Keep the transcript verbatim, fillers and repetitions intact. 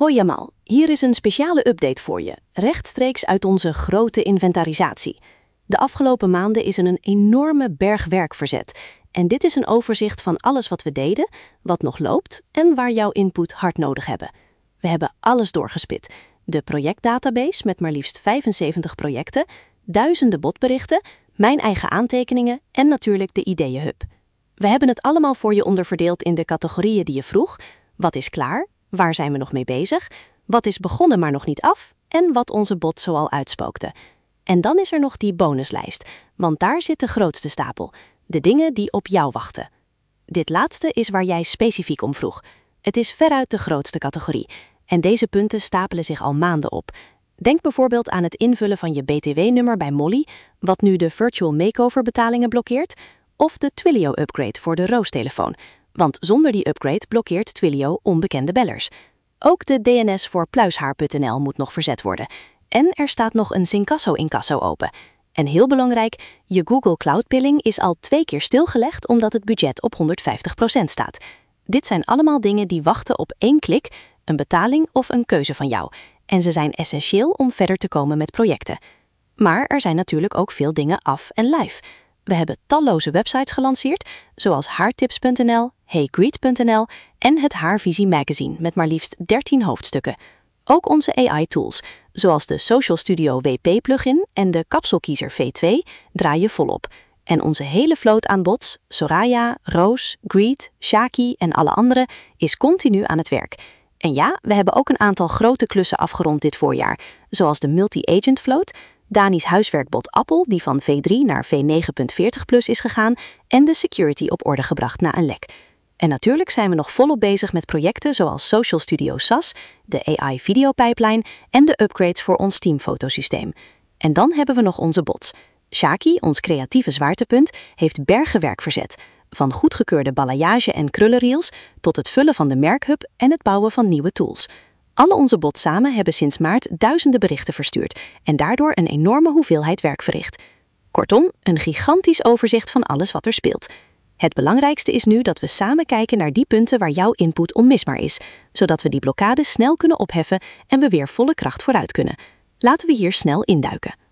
Hoi Jamal, hier is een speciale update voor je, rechtstreeks uit onze grote inventarisatie. De afgelopen maanden is er een enorme berg werk verzet. En dit is een overzicht van alles wat we deden, wat nog loopt en waar jouw input hard nodig hebben. We hebben alles doorgespit. De projectdatabase met maar liefst vijfenzeventig projecten, duizenden botberichten, mijn eigen aantekeningen en natuurlijk de ideeënhub. We hebben het allemaal voor je onderverdeeld in de categorieën die je vroeg. Wat is klaar? Waar zijn we nog mee bezig? Wat is begonnen maar nog niet af? En wat onze bot zoal uitspookte. En dan is er nog die bonuslijst, want daar zit de grootste stapel. De dingen die op jou wachten. Dit laatste is waar jij specifiek om vroeg. Het is veruit de grootste categorie. En deze punten stapelen zich al maanden op. Denk bijvoorbeeld aan het invullen van je B T W-nummer bij Molly, wat nu de virtual makeover betalingen blokkeert, of de Twilio-upgrade voor de Roos-telefoon. Want zonder die upgrade blokkeert Twilio onbekende bellers. Ook de D N S voor pluishaar punt n l moet nog verzet worden. En er staat nog een Zincasso-incasso open. En heel belangrijk, je Google Cloud Billing is al twee keer stilgelegd omdat het budget op honderdvijftig procent staat. Dit zijn allemaal dingen die wachten op één klik, een betaling of een keuze van jou. En ze zijn essentieel om verder te komen met projecten. Maar er zijn natuurlijk ook veel dingen af en live. We hebben talloze websites gelanceerd, zoals haartips punt n l, heygreet punt n l en het Haarvisie magazine met maar liefst dertien hoofdstukken. Ook onze A I-tools, zoals de Social Studio W P-plugin en de Kapselkiezer V twee, draaien volop. En onze hele vloot aan bots, Soraya, Roos, Greet, Shaki en alle andere, is continu aan het werk. En ja, we hebben ook een aantal grote klussen afgerond dit voorjaar, zoals de multi-agent vloot, Dani's huiswerkbot Appel, die van V drie naar V negen punt veertig plus is gegaan, en de security op orde gebracht na een lek. En natuurlijk zijn we nog volop bezig met projecten zoals Social Studio S A S, de A I-videopijplijn en de upgrades voor ons teamfotosysteem. En dan hebben we nog onze bots. Shaki, ons creatieve zwaartepunt, heeft bergen werk verzet. Van goedgekeurde balayage en krullenreels tot het vullen van de merkhub en het bouwen van nieuwe tools. Alle onze bots samen hebben sinds maart duizenden berichten verstuurd en daardoor een enorme hoeveelheid werk verricht. Kortom, een gigantisch overzicht van alles wat er speelt. Het belangrijkste is nu dat we samen kijken naar die punten waar jouw input onmisbaar is, zodat we die blokkades snel kunnen opheffen en we weer volle kracht vooruit kunnen. Laten we hier snel induiken.